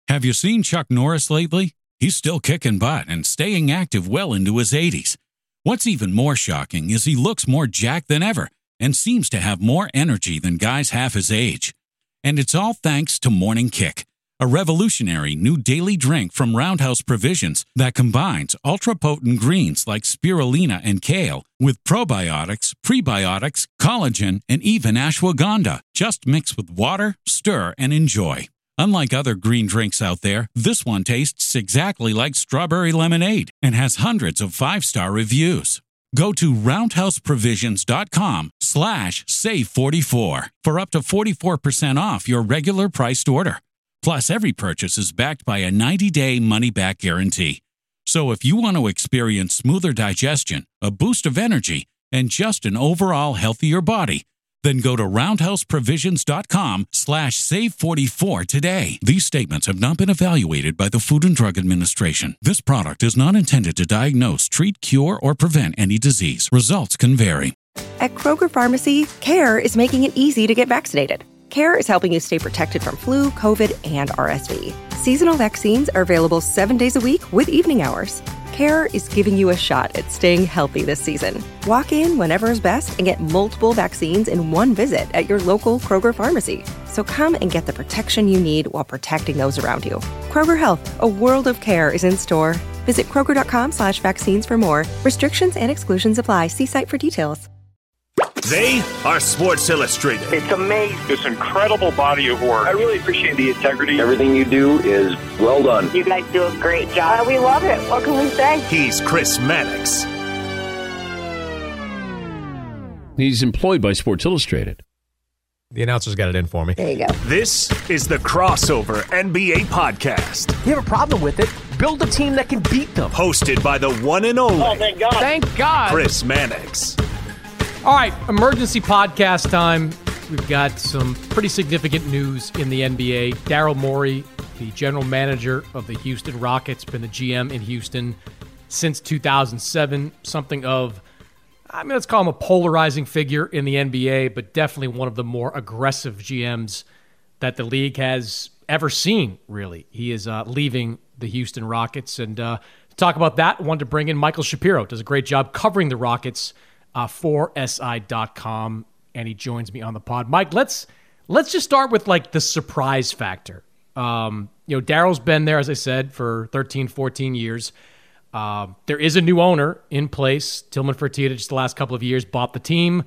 Have you seen Chuck Norris lately? He's still kicking butt and staying active well into his 80s. What's even more shocking is he looks more jacked than ever and seems to have more energy than guys half his age. And it's all thanks to Morning Kick, a revolutionary new daily drink from Roundhouse Provisions that combines ultra-potent greens like spirulina and kale with probiotics, prebiotics, collagen, and even ashwagandha. Just mix with water, stir, and enjoy. Unlike other green drinks out there, this one tastes exactly like strawberry lemonade and has hundreds of 5-star reviews. Go to roundhouseprovisions.com/save44 for up to 44% off your regular priced order. Plus, every purchase is backed by a 90-day money-back guarantee. So if you want to experience smoother digestion, a boost of energy, and just an overall healthier body, then go to roundhouseprovisions.com/save44 today. These statements have not been evaluated by the Food and Drug Administration. This product is not intended to diagnose, treat, cure, or prevent any disease. Results can vary. At Kroger Pharmacy, CARE is making it easy to get vaccinated. CARE is helping you stay protected from flu, COVID, and RSV. Seasonal vaccines are available 7 days a week with evening hours. CARE is giving you a shot at staying healthy this season. Walk in whenever is best and get multiple vaccines in one visit at your local Kroger pharmacy. So come and get the protection you need while protecting those around you. Kroger Health, a world of care is in store. Visit Kroger.com/vaccines for more. Restrictions and exclusions apply. See site for details. They are Sports Illustrated. It's amazing. This incredible body of work. I really appreciate the integrity. Everything you do is well done. You guys do a great job. We love it. What can we say? He's Chris Mannix. He's employed by Sports Illustrated. The announcer's got it in for me. There you go. This is the Crossover NBA Podcast. You have a problem with it? Build a team that can beat them. Hosted by the one and only. Oh, thank God. Thank God. Chris Mannix. All right, emergency podcast time. We've got some pretty significant news in the NBA. Daryl Morey, the general manager of the Houston Rockets, been the GM in Houston since 2007. Something of, let's call him a polarizing figure in the NBA, but definitely one of the more aggressive GMs that the league has ever seen, really. He is leaving the Houston Rockets. And to talk about that, I wanted to bring in Michael Shapiro. Does a great job covering the Rockets for SI.com, and he joins me on the pod. Mike, let's just start with like the surprise factor. Daryl's been there, as I said, for 13, 14 years. There is a new owner in place. Tillman Fertitta, just the last couple of years, bought the team.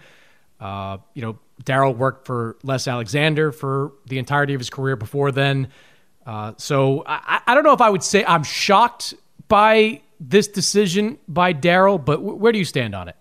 Daryl worked for Les Alexander for the entirety of his career before then. So I don't know if I would say I'm shocked by this decision by Daryl, but where do you stand on it?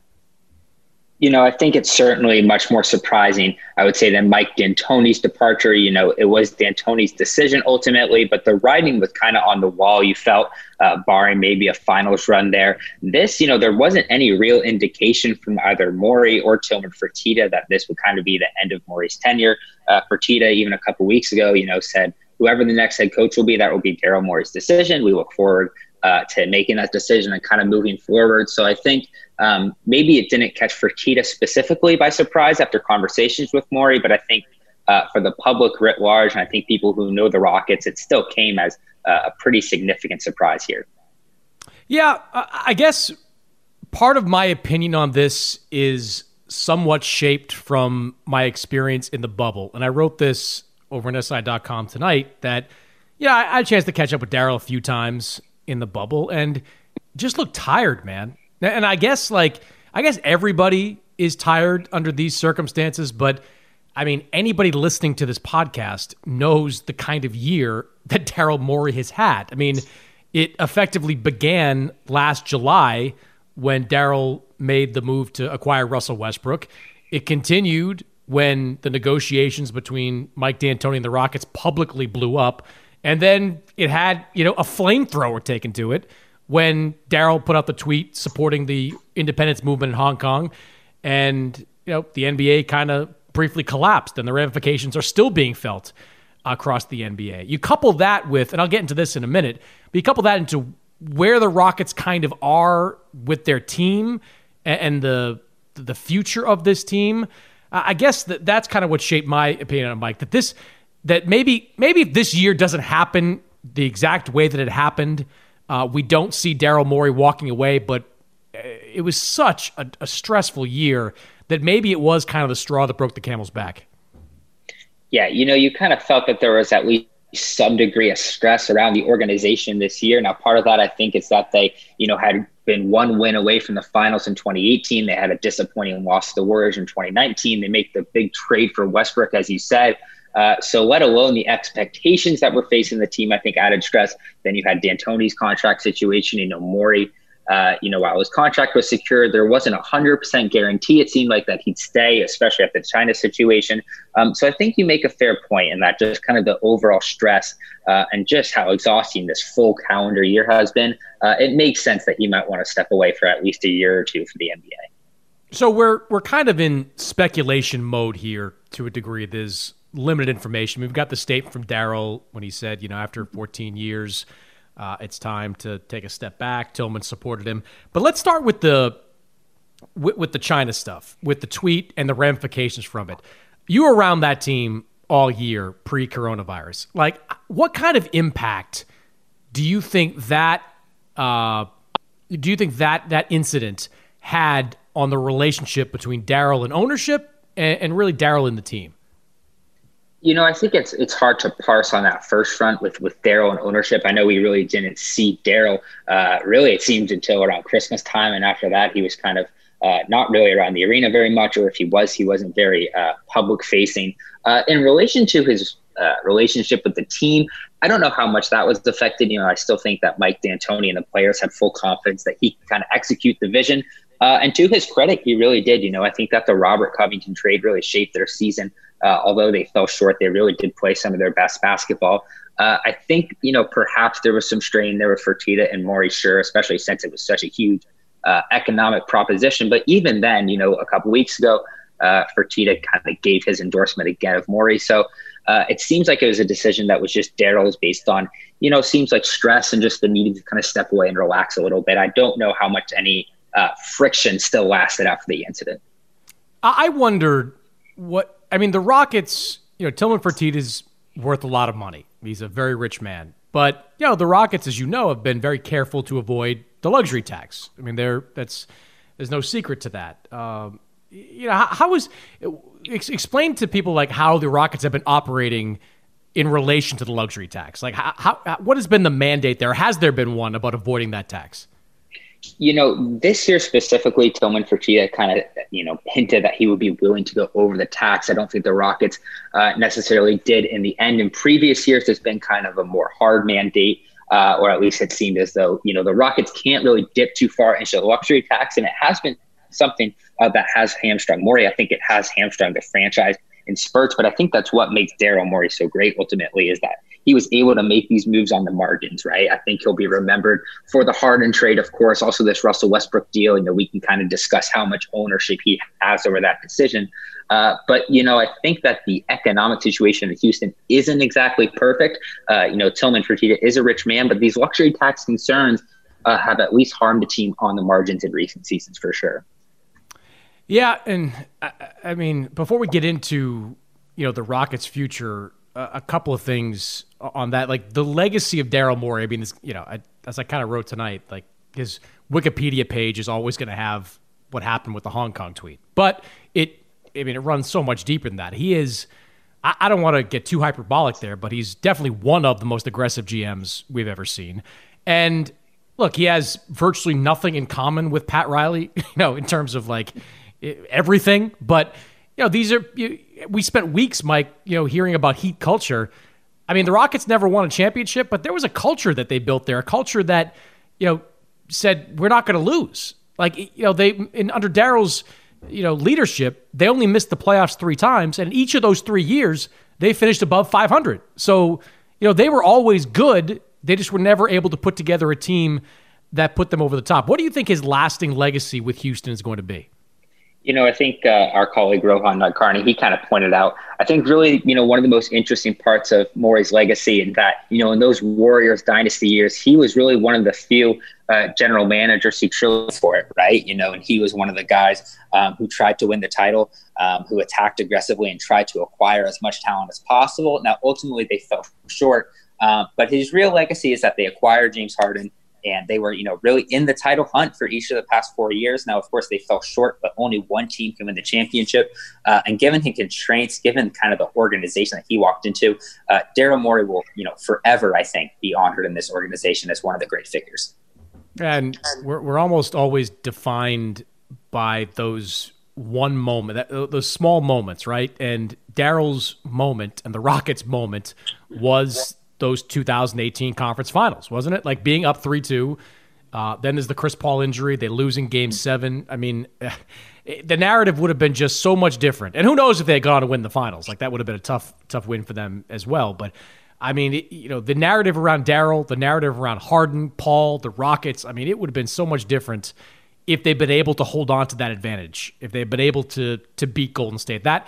I think it's certainly much more surprising, I would say, than Mike D'Antoni's departure. It was D'Antoni's decision ultimately, but the writing was kind of on the wall. You felt, barring maybe a finals run there. This, there wasn't any real indication from either Morey or Tillman Fertitta that this would kind of be the end of Morey's tenure. Fertitta, even a couple weeks ago, said whoever the next head coach will be, that will be Daryl Morey's decision. We look forward to making that decision and kind of moving forward. So I think maybe it didn't catch Fertitta specifically by surprise after conversations with Morey, but I think for the public writ large, and I think people who know the Rockets, it still came as a pretty significant surprise here. Yeah, I guess part of my opinion on this is somewhat shaped from my experience in the bubble. And I wrote this over on SI.com tonight that, I had a chance to catch up with Daryl a few times in the bubble and just looked tired, man. And I guess everybody is tired under these circumstances, but anybody listening to this podcast knows the kind of year that Daryl Morey has had. It effectively began last July when Daryl made the move to acquire Russell Westbrook. It continued when the negotiations between Mike D'Antoni and the Rockets publicly blew up. And then it had, a flamethrower taken to it when Daryl put out the tweet supporting the independence movement in Hong Kong. And, the NBA kind of briefly collapsed, and the ramifications are still being felt across the NBA. You couple that with, and I'll get into this in a minute, but you couple that into where the Rockets kind of are with their team and the future of this team. I guess that's kind of what shaped my opinion on Mike, that maybe if this year doesn't happen the exact way that it happened. We don't see Daryl Morey walking away, but it was such a stressful year that maybe it was kind of the straw that broke the camel's back. Yeah, you kind of felt that there was at least some degree of stress around the organization this year. Now, part of that, I think, is that they, had been one win away from the finals in 2018. They had a disappointing loss to the Warriors in 2019. They make the big trade for Westbrook, as you said. So let alone the expectations that were facing the team, I think added stress. Then you had D'Antoni's contract situation, Morey. While his contract was secured, there wasn't 100% guarantee. It seemed like that he'd stay, especially after the China situation. So I think you make a fair point in that just kind of the overall stress and just how exhausting this full calendar year has been. It makes sense that he might want to step away for at least a year or two for the NBA. So we're kind of in speculation mode here to a degree. There's limited information. We've got the statement from Daryl when he said, after 14 years, it's time to take a step back. Tillman supported him. But let's start with the China stuff, with the tweet and the ramifications from it. You were around that team all year pre-coronavirus. Like, what kind of impact do you think that that incident had on the relationship between Daryl and ownership and really Daryl and the team? I think it's hard to parse on that first front with Daryl and ownership. I know we really didn't see Daryl, really, it seemed, until around Christmas time. And after that, he was kind of not really around the arena very much, or if he wasn't very public facing. In relation to his relationship with the team, I don't know how much that was affected. I still think that Mike D'Antoni and the players had full confidence that he could kind of execute the vision. And to his credit, he really did. I think that the Robert Covington trade really shaped their season. Although they fell short, they really did play some of their best basketball. I think, perhaps there was some strain there with Fertitta and Morey, sure, especially since it was such a huge economic proposition. But even then, a couple weeks ago, Fertitta kind of gave his endorsement again of Morey. So it seems like it was a decision that was just Daryl's based on, seems like stress and just the need to kind of step away and relax a little bit. I don't know how much any friction still lasted after the incident. I wondered the Rockets, Tillman Fertitta is worth a lot of money. He's a very rich man. But, the Rockets, as you know, have been very careful to avoid the luxury tax. There's no secret to that. Explain to people like how the Rockets have been operating in relation to the luxury tax. Like what has been the mandate there? Has there been one about avoiding that tax? This year specifically, Tillman Fertitta kind of, hinted that he would be willing to go over the tax. I don't think the Rockets necessarily did in the end. In previous years, there's been kind of a more hard mandate, or at least it seemed as though, the Rockets can't really dip too far into the luxury tax. And it has been something that has hamstrung Morey. I think it has hamstrung the franchise in spurts, but I think that's what makes Daryl Morey so great ultimately, is that he was able to make these moves on the margins, right? I think he'll be remembered for the Harden trade, of course, also this Russell Westbrook deal. We can kind of discuss how much ownership he has over that decision. But, I think that the economic situation in Houston isn't exactly perfect. Tillman Fertitta is a rich man, but these luxury tax concerns have at least harmed the team on the margins in recent seasons for sure. Yeah, and before we get into, the Rockets' future, a couple of things on that, like the legacy of Daryl Morey. As I kind of wrote tonight, like his Wikipedia page is always going to have what happened with the Hong Kong tweet, but it runs so much deeper than that. He is, I don't want to get too hyperbolic there, but he's definitely one of the most aggressive GMs we've ever seen. And look, he has virtually nothing in common with Pat Riley, in terms of like everything, but we spent weeks, Mike, hearing about Heat culture. The Rockets never won a championship, but there was a culture that they built there, a culture that, said we're not going to lose. Like, under Daryl's, leadership, they only missed the playoffs 3 times, and each of those 3 years they finished above 500. So, they were always good. They just were never able to put together a team that put them over the top. What do you think his lasting legacy with Houston is going to be? I think our colleague Rohan Nadkarni, he kind of pointed out, I think really, one of the most interesting parts of Morey's legacy is that, in those Warriors dynasty years, he was really one of the few general managers who trilled for it, right? And he was one of the guys who tried to win the title, who attacked aggressively and tried to acquire as much talent as possible. Now, ultimately, they fell short. But his real legacy is that they acquired James Harden, and they were, really in the title hunt for each of the past 4 years. Now, of course, they fell short, but only one team can win the championship. And given his constraints, given kind of the organization that he walked into, Daryl Morey will, forever, I think, be honored in this organization as one of the great figures. And we're almost always defined by those one moment, those small moments, right? And Daryl's moment and the Rockets' moment was those 2018 conference finals, wasn't it? Like being up 3-2. Then there's the Chris Paul injury. They lose in Game 7. I mean, the narrative would have been just so much different. And who knows if they had gone to win the finals? Like that would have been a tough win for them as well. But I mean, the narrative around Daryl, the narrative around Harden, Paul, the Rockets. I mean, it would have been so much different if they'd been able to hold on to that advantage. If they'd been able to beat Golden State. That,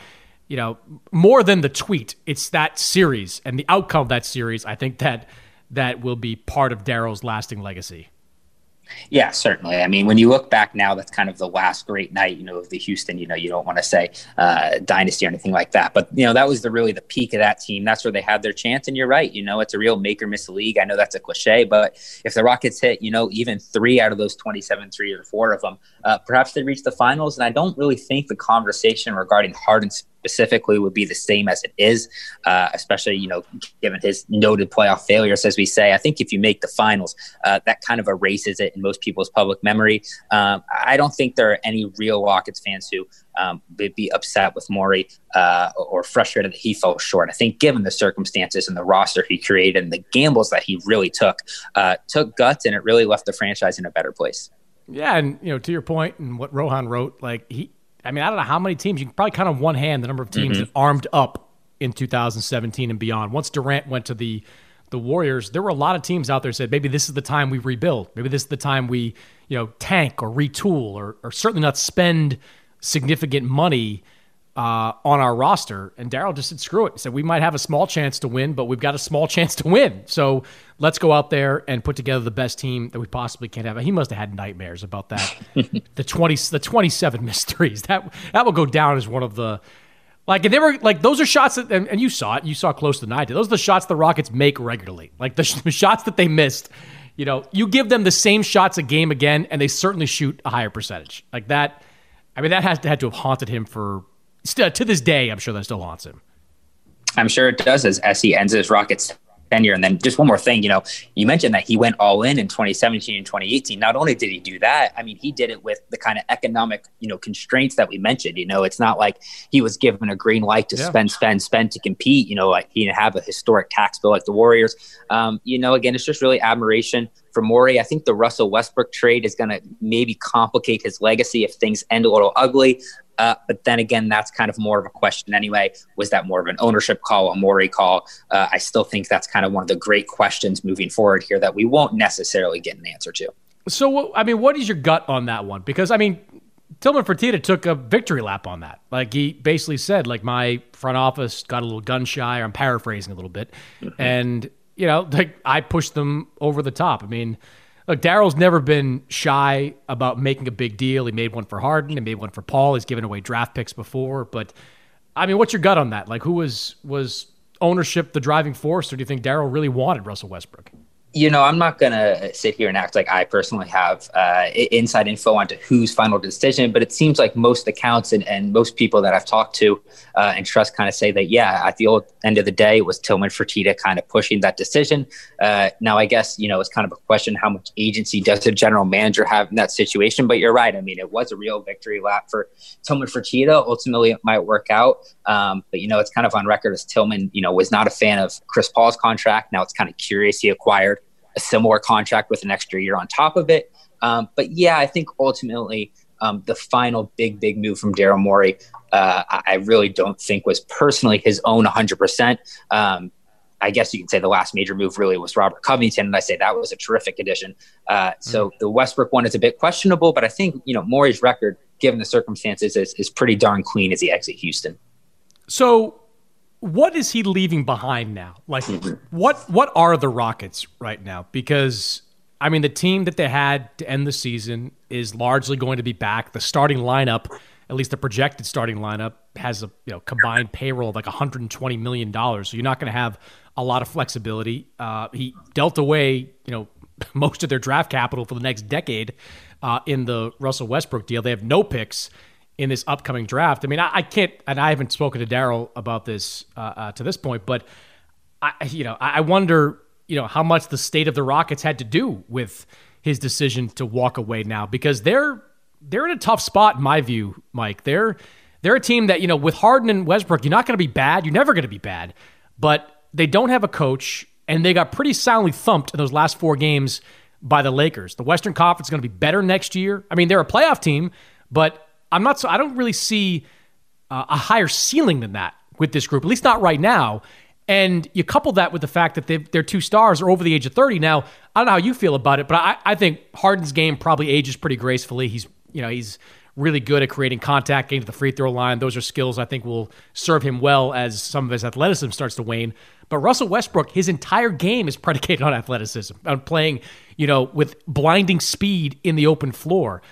more than the tweet, it's that series and the outcome of that series. I think that will be part of Daryl's lasting legacy. Yeah, certainly. I mean, when you look back now, that's kind of the last great night, of the Houston, you don't want to say dynasty or anything like that. But, that was really the peak of that team. That's where they had their chance. And you're right. It's a real make or miss league. I know that's a cliche, but if the Rockets hit, even 3 out of those 27, 3 or 4 of them, perhaps they reach the finals. And I don't really think the conversation regarding Harden specifically would be the same as it is, especially, given his noted playoff failures, as we say. I think if you make the finals, that kind of erases it in most people's public memory. I don't think there are any real Rockets fans who would be upset with Morey or frustrated that he fell short. I think given the circumstances and the roster he created and the gambles that he really took guts, and it really left the franchise in a better place. Yeah, and, to your point and what Rohan wrote, I don't know how many teams, you can probably count on one hand the number of teams that armed up in 2017 and beyond. Once Durant went to the Warriors, there were a lot of teams out there that said, maybe this is the time we rebuild. Maybe this is the time we, tank or retool or certainly not spend significant money on our roster. And Daryl just said, screw it. He said, we might have a small chance to win, but we've got a small chance to win. So let's go out there and put together the best team that we possibly can have. He must have had nightmares about that. the 27 missed threes. That will go down as one of the, and they were those are shots that, and you saw it, you saw close to the night. Those are the shots the Rockets make regularly. The shots that they missed, you give them the same shots a game again, and they certainly shoot a higher percentage. That, that had to have haunted him to this day. I'm sure that still haunts him. I'm sure it does as he ends his Rockets tenure. And then just one more thing, you mentioned that he went all in 2017 and 2018. Not only did he do that, he did it with the kind of economic, constraints that we mentioned. It's not like he was given a green light to spend to compete. He didn't have a historic tax bill like the Warriors. Again, it's just really admiration for Morey. I think the Russell Westbrook trade is going to maybe complicate his legacy if things end a little ugly. But then again, that's kind of more of a question anyway. Was that more of an ownership call, a Morey call? I still think that's kind of one of the great questions moving forward here that we won't necessarily get an answer to. So, what is your gut on that one? Because, Tillman Fertitta took a victory lap on that. He basically said, my front office got a little gun shy, or I'm paraphrasing a little bit. And, I pushed them over the top. Look, Daryl's never been shy about making a big deal. He made one for Harden. He made one for Paul. He's given away draft picks before. But, what's your gut on that? Who was ownership the driving force, or do you think Daryl really wanted Russell Westbrook? I'm not going to sit here and act like I personally have inside info onto whose final decision, but it seems like most accounts and most people that I've talked to and trust kind of say that, at the end of the day, it was Tillman Fertitta kind of pushing that decision. Now, I guess, it's kind of a question, how much agency does a general manager have in that situation? But you're right. It was a real victory lap for Tillman Fertitta. Ultimately, it might work out. But, it's kind of on record as Tillman, was not a fan of Chris Paul's contract. Now it's kind of curious he acquired a similar contract with an extra year on top of it. But I think ultimately the final big move from Daryl Morey, I really don't think was personally his own 100%. I guess you can say the last major move really was Robert Covington, and I say that was a terrific addition. So the Westbrook one is a bit questionable, but I think, Morey's record, given the circumstances, is pretty darn clean as he exits Houston. So what is he leaving behind now? What are the Rockets right now? Because, the team that they had to end the season is largely going to be back. The starting lineup at least the projected starting lineup has a combined payroll of like $120 million. So you're not going to have a lot of flexibility. He dealt away, most of their draft capital for the next decade in the Russell Westbrook deal. They have no picks in this upcoming draft. I mean, I can't, and I haven't spoken to Daryl about this to this point, but I wonder, how much the state of the Rockets had to do with his decision to walk away now, because they're in a tough spot in my view, Mike. They're a team that, with Harden and Westbrook, you're not going to be bad. You're never going to be bad, but they don't have a coach, and they got pretty soundly thumped in those last 4 games by the Lakers. The Western Conference is going to be better next year. I mean, they're a playoff team, but I don't really see a higher ceiling than that with this group, at least not right now. And you couple that with the fact that their 2 stars are over the age of 30. Now, I don't know how you feel about it, but I think Harden's game probably ages pretty gracefully. He's really good at creating contact, getting to the free throw line. Those are skills I think will serve him well as some of his athleticism starts to wane. But Russell Westbrook, his entire game is predicated on athleticism, on playing, with blinding speed in the open floor.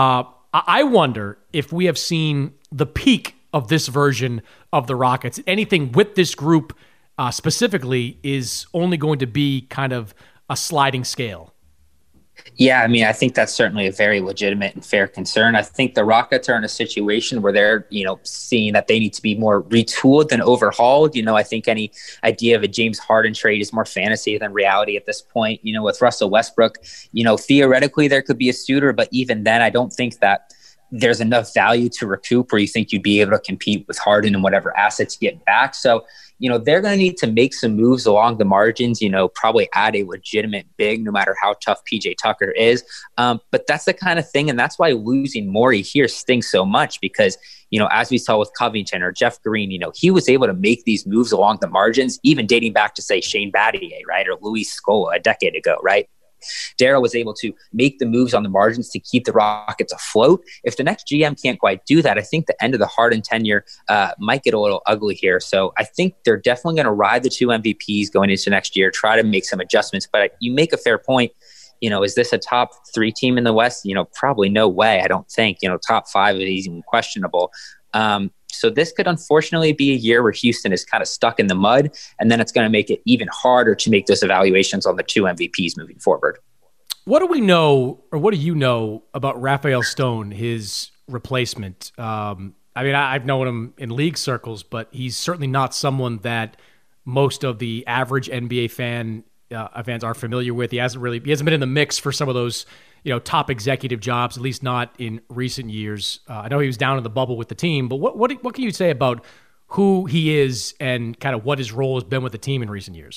I wonder if we have seen the peak of this version of the Rockets. Anything with this group specifically is only going to be kind of a sliding scale. Yeah, I mean, I think that's certainly a very legitimate and fair concern. I think the Rockets are in a situation where they're, seeing that they need to be more retooled than overhauled. I think any idea of a James Harden trade is more fantasy than reality at this point. With Russell Westbrook, theoretically there could be a suitor, but even then, I don't think that there's enough value to recoup where you think you'd be able to compete with Harden and whatever assets you get back. So, they're going to need to make some moves along the margins, probably add a legitimate big, no matter how tough PJ Tucker is. But that's the kind of thing. And that's why losing Morey here stings so much because, as we saw with Covington or Jeff Green, he was able to make these moves along the margins, even dating back to, say, Shane Battier, right? Or Luis Scola a decade ago, right? Daryl was able to make the moves on the margins to keep the Rockets afloat. If the next GM can't quite do that, I think the end of the Harden tenure might get a little ugly here. So I think they're definitely going to ride the 2 MVPs going into next year, try to make some adjustments. But you make a fair point. Is this a top 3 team in the West? Probably no way. I don't think, top 5 is even questionable. So this could unfortunately be a year where Houston is kind of stuck in the mud, and then it's going to make it even harder to make those evaluations on the 2 MVPs moving forward. What do we know, or what do you know about Rafael Stone, his replacement? I've known him in league circles, but he's certainly not someone that most of the average NBA fans are familiar with. He hasn't been in the mix for some of those top executive jobs, at least not in recent years. I know he was down in the bubble with the team, but what can you say about who he is and kind of what his role has been with the team in recent years?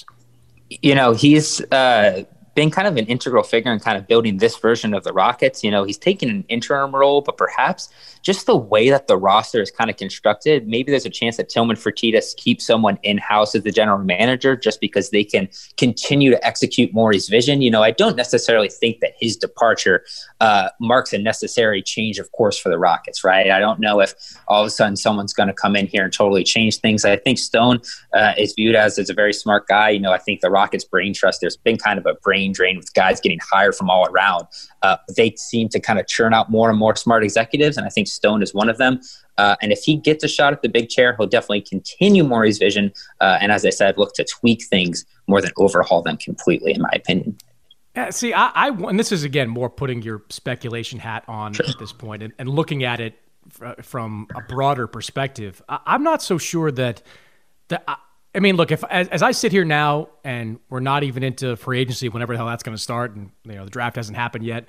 He's been kind of an integral figure in kind of building this version of the Rockets. He's taken an interim role, but perhaps just the way that the roster is kind of constructed, maybe there's a chance that Tillman Fertitta keeps someone in-house as the general manager just because they can continue to execute Morey's vision. I don't necessarily think that his departure marks a necessary change of course for the Rockets, right? I don't know if all of a sudden someone's going to come in here and totally change things. I think Stone is viewed as a very smart guy. I think the Rockets brain trust, there's been kind of a brain drain with guys getting hired from all around. They seem to kind of churn out more and more smart executives, and I think Stone is one of them. And if he gets a shot at the big chair, he'll definitely continue Morey's vision. And as I said, look to tweak things more than overhaul them completely, in my opinion. Yeah, see, and this is, again, more putting your speculation hat on at this point and looking at it from a broader perspective. I'm not so sure that look, if as I sit here now and we're not even into free agency, whenever the hell that's going to start, and the draft hasn't happened yet,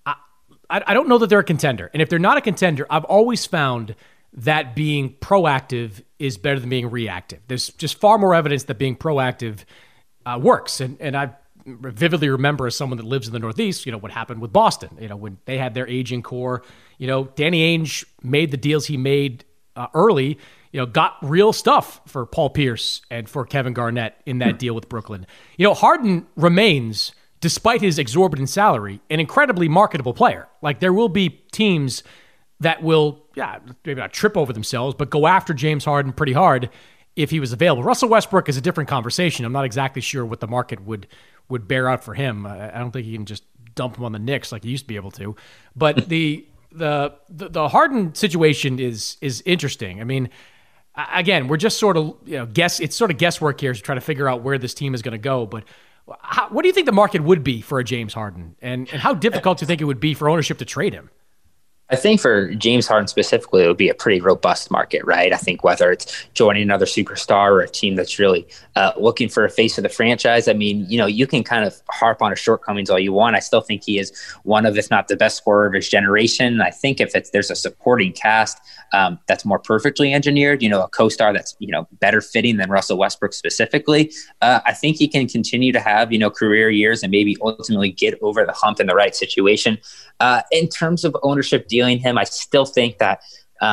I don't know that they're a contender. And if they're not a contender, I've always found that being proactive is better than being reactive. There's just far more evidence that being proactive works. And I vividly remember, as someone that lives in the Northeast, what happened with Boston. When they had their aging core, Danny Ainge made the deals he made early. Got real stuff for Paul Pierce and for Kevin Garnett in that deal with Brooklyn. Harden remains, despite his exorbitant salary, an incredibly marketable player. Like, there will be teams that will, maybe not trip over themselves, but go after James Harden pretty hard if he was available. Russell Westbrook is a different conversation. I'm not exactly sure what the market would bear out for him. I don't think you can just dump him on the Knicks like he used to be able to. But the Harden situation is interesting. I mean, again, we're just sort of it's sort of guesswork here to try to figure out where this team is going to go. But what do you think the market would be for a James Harden, and how difficult do you think it would be for ownership to trade him? I think for James Harden specifically, it would be a pretty robust market, right? I think whether it's joining another superstar or a team that's really looking for a face of the franchise, I mean, you can kind of harp on his shortcomings all you want. I still think he is one of, if not the best scorer of his generation. I think if there's a supporting cast that's more perfectly engineered, a co-star that's, better fitting than Russell Westbrook specifically, I think he can continue to have, career years and maybe ultimately get over the hump in the right situation. In terms of ownership dealing him, I still think that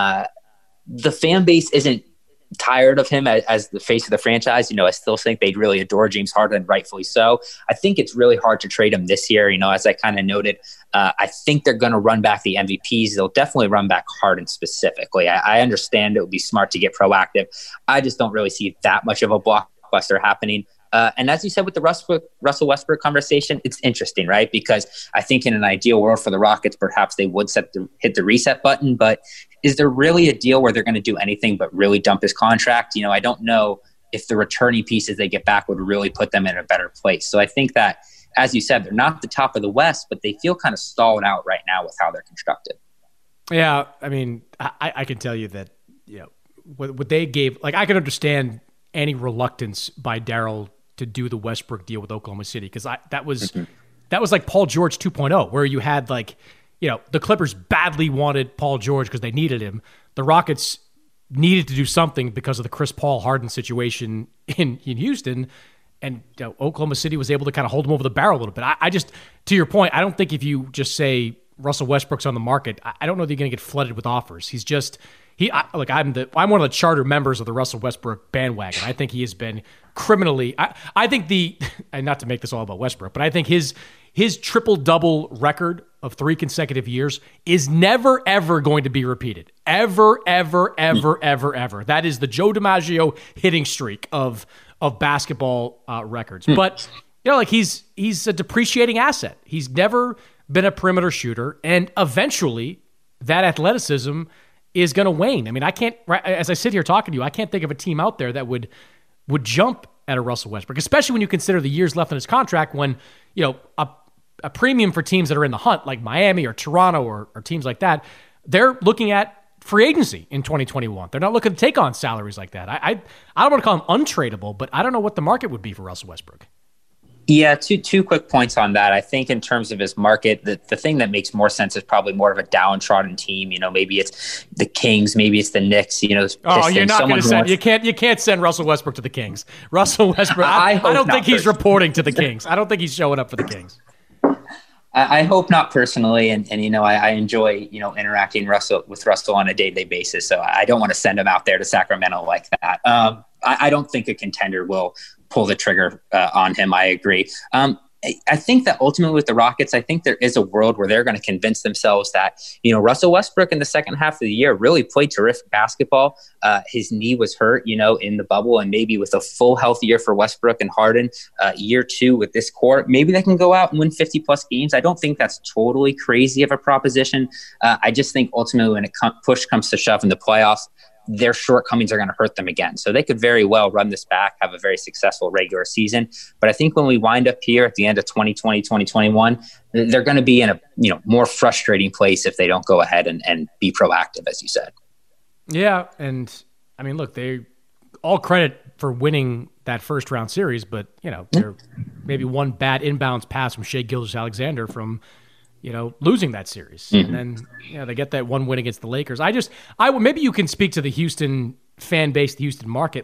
the fan base isn't tired of him as the face of the franchise. I still think they really adore James Harden, rightfully so. I think it's really hard to trade him this year. As I kind of noted, I think they're going to run back the MVPs. They'll definitely run back Harden specifically. I understand it would be smart to get proactive. I just don't really see that much of a blockbuster happening. And as you said with the Russell Westbrook conversation, it's interesting, right? Because I think in an ideal world for the Rockets, perhaps they would hit the reset button. But is there really a deal where they're going to do anything but really dump his contract? I don't know if the returning pieces they get back would really put them in a better place. So I think that, as you said, they're not the top of the West, but they feel kind of stalled out right now with how they're constructed. Yeah, I mean, I can tell you that, what they gave, I can understand any reluctance by Daryl to do the Westbrook deal with Oklahoma City, because that was like Paul George 2.0, where you had the Clippers badly wanted Paul George because they needed him. The Rockets needed to do something because of the Chris Paul Harden situation in Houston, and Oklahoma City was able to kind of hold him over the barrel a little bit. I just, to your point, I don't think if you just say Russell Westbrook's on the market, I don't know that you're going to get flooded with offers. He's just I'm one of the charter members of the Russell Westbrook bandwagon. I think he has been criminally. I think and not to make this all about Westbrook, but I think his triple-double record of 3 consecutive years is never, ever going to be repeated. Ever, ever, ever, ever, ever. That is the Joe DiMaggio hitting streak of basketball records. But he's a depreciating asset. He's never been a perimeter shooter, and eventually that athleticism is going to wane. I mean, as I sit here talking to you, I can't think of a team out there that would jump at a Russell Westbrook, especially when you consider the years left in his contract, when, a premium for teams that are in the hunt, like Miami or Toronto or teams like that, they're looking at free agency in 2021. They're not looking to take on salaries like that. I don't want to call them untradeable, but I don't know what the market would be for Russell Westbrook. Yeah, two quick points on that. I think in terms of his market, the thing that makes more sense is probably more of a downtrodden team. Maybe it's the Kings, maybe it's the Knicks. You're not going to send. You can't send Russell Westbrook to the Kings. Russell Westbrook. I don't think he's reporting to the Kings. I don't think he's showing up for the Kings. I hope not personally, and I enjoy interacting with Russell on a day-to-day basis. So I don't want to send him out there to Sacramento like that. I don't think a contender will pull the trigger on him. I agree. I think that ultimately with the Rockets, I think there is a world where they're going to convince themselves that, Russell Westbrook in the second half of the year really played terrific basketball. His knee was hurt, in the bubble, and maybe with a full health year for Westbrook and Harden, year 2 with this core, maybe they can go out and win 50 plus games. I don't think that's totally crazy of a proposition. I just think ultimately when push comes to shove in the playoffs, their shortcomings are going to hurt them again. So they could very well run this back, have a very successful regular season. But I think when we wind up here at the end of 2020, 2021, they're going to be in a more frustrating place if they don't go ahead and be proactive, as you said. Yeah, and I mean, look, they all credit for winning that first round series, but they're maybe one bad inbounds pass from Shai Gilgeous-Alexander from losing that series. And then, they get that one win against the Lakers. Maybe you can speak to the Houston fan base, the Houston market.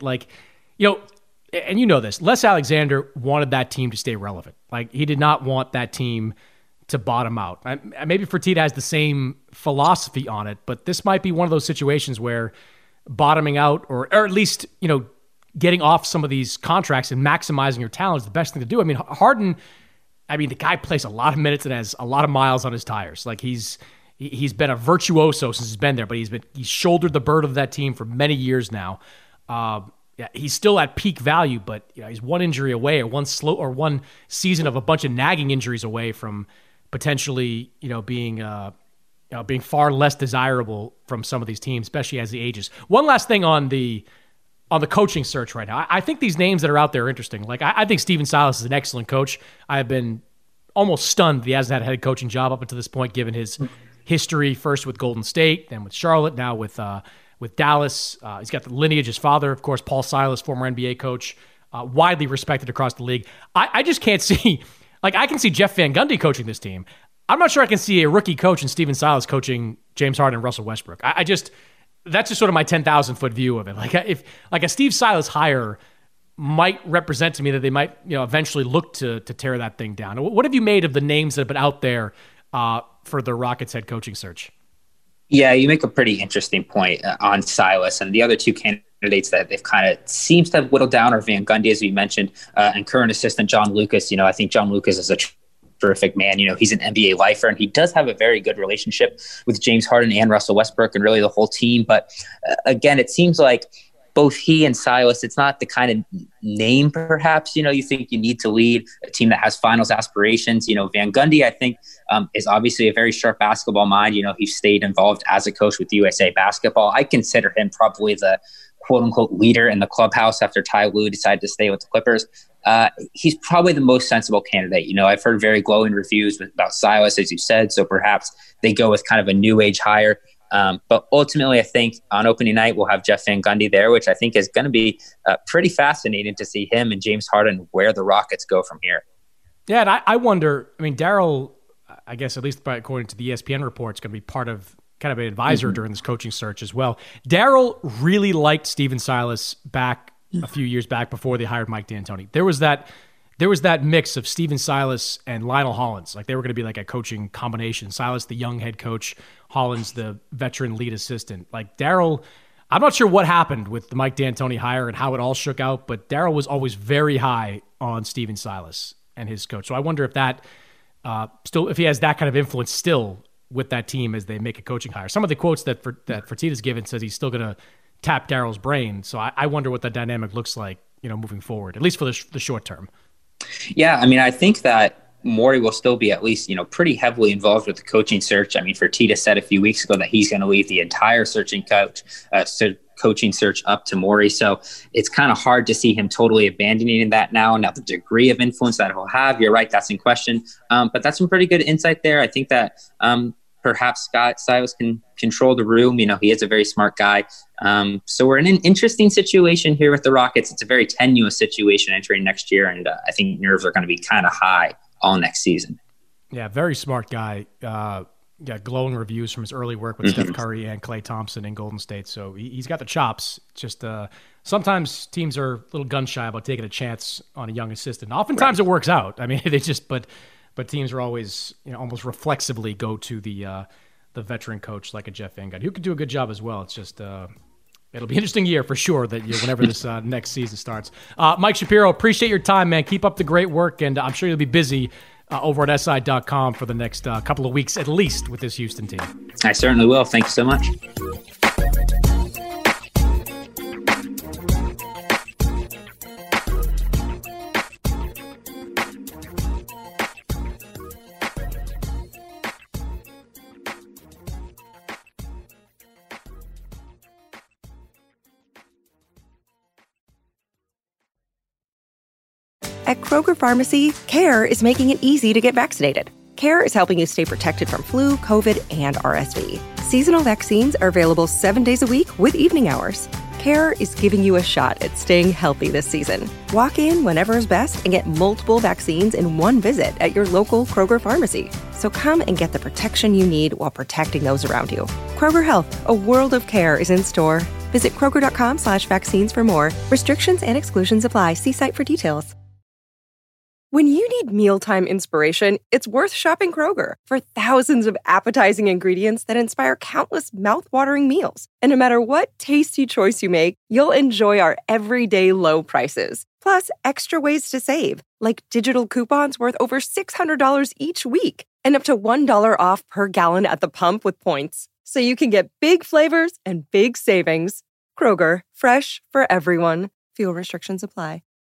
And this, Les Alexander wanted that team to stay relevant. He did not want that team to bottom out. Maybe Fertitta has the same philosophy on it, but this might be one of those situations where bottoming out or at least, getting off some of these contracts and maximizing your talent is the best thing to do. I mean, Harden, the guy plays a lot of minutes and has a lot of miles on his tires. He's been a virtuoso since he's been there, but he's shouldered the burden of that team for many years now. He's still at peak value, but he's one injury away, or one season of a bunch of nagging injuries away from potentially being being far less desirable from some of these teams, especially as he ages. One last thing on the coaching search right now. I think these names that are out there are interesting. Like, I think Stephen Silas is an excellent coach. I've been almost stunned that he hasn't had a head coaching job up until this point, given his history, first with Golden State, then with Charlotte, now with Dallas. He's got the lineage. His father, of course, Paul Silas, former NBA coach, widely respected across the league. I just can't see, like, I can see Jeff Van Gundy coaching this team. I'm not sure I can see a rookie coach in Stephen Silas coaching James Harden and Russell Westbrook. That's just sort of my 10,000-foot view of it. Like, if a Steve Silas hire might represent to me that they might, eventually look to tear that thing down. What have you made of the names that have been out there for the Rockets head coaching search? Yeah, you make a pretty interesting point on Silas, and the other two candidates that they've kind of seems to have whittled down are Van Gundy, as we mentioned, and current assistant John Lucas. I think John Lucas is a terrific man. He's an NBA lifer, and he does have a very good relationship with James Harden and Russell Westbrook and really the whole team. But again, it seems like both he and Silas, it's not the kind of name perhaps, you think you need to lead a team that has finals aspirations. Van Gundy, I think, is obviously a very sharp basketball mind. He stayed involved as a coach with USA Basketball. I consider him probably the quote-unquote leader in the clubhouse after Ty Lue decided to stay with the Clippers. He's probably the most sensible candidate. I've heard very glowing reviews about Silas, as you said, so perhaps they go with kind of a new age hire. But ultimately, I think on opening night, we'll have Jeff Van Gundy there, which I think is going to be pretty fascinating to see him and James Harden where the Rockets go from here. Yeah, and I wonder, Daryl, I guess at least according to the ESPN report, is going to be part of kind of an advisor during this coaching search as well. Daryl really liked Stephen Silas back a few years back before they hired Mike D'Antoni. There was that mix of Stephen Silas and Lionel Hollins. Like, they were going to be like a coaching combination. Silas, the young head coach, Hollins, the veteran lead assistant. Like, Daryl, I'm not sure what happened with the Mike D'Antoni hire and how it all shook out, but Daryl was always very high on Stephen Silas and his coach. So I wonder if that if he has that kind of influence still with that team as they make a coaching hire. Some of the quotes that Fertitta's given says he's still going to tap Daryl's brain. So I wonder what that dynamic looks like, moving forward, at least for the short term. Yeah, I think that Morey will still be at least, pretty heavily involved with the coaching search. Fertitta said a few weeks ago that he's going to leave the entire coaching search up to Morey. So it's kind of hard to see him totally abandoning that now. Now, the degree of influence that he'll have, you're right, that's in question. But that's some pretty good insight there. I think that perhaps Scott Silas can control the room. He is a very smart guy. So we're in an interesting situation here with the Rockets. It's a very tenuous situation entering next year, and I think nerves are going to be kind of high all next season. Yeah, very smart guy. Glowing reviews from his early work with Steph Curry and Klay Thompson in Golden State. So he's got the chops. Just sometimes teams are a little gun shy about taking a chance on a young assistant. Oftentimes it works out. But teams are always, almost reflexively go to the veteran coach like a Jeff Van Gundy, who could do a good job as well. It's just it'll be an interesting year for sure that whenever this next season starts. Mike Shapiro, appreciate your time, man. Keep up the great work, and I'm sure you'll be busy over at SI.com for the next couple of weeks at least with this Houston team. I certainly will. Thank you so much. At Kroger Pharmacy, CARE is making it easy to get vaccinated. CARE is helping you stay protected from flu, COVID, and RSV. Seasonal vaccines are available 7 days a week with evening hours. CARE is giving you a shot at staying healthy this season. Walk in whenever is best and get multiple vaccines in one visit at your local Kroger Pharmacy. So come and get the protection you need while protecting those around you. Kroger Health, a world of care, is in store. Visit Kroger.com/vaccines for more. Restrictions and exclusions apply. See site for details. When you need mealtime inspiration, it's worth shopping Kroger for thousands of appetizing ingredients that inspire countless mouth-watering meals. And no matter what tasty choice you make, you'll enjoy our everyday low prices. Plus, extra ways to save, like digital coupons worth over $600 each week and up to $1 off per gallon at the pump with points. So you can get big flavors and big savings. Kroger, fresh for everyone. Fuel restrictions apply.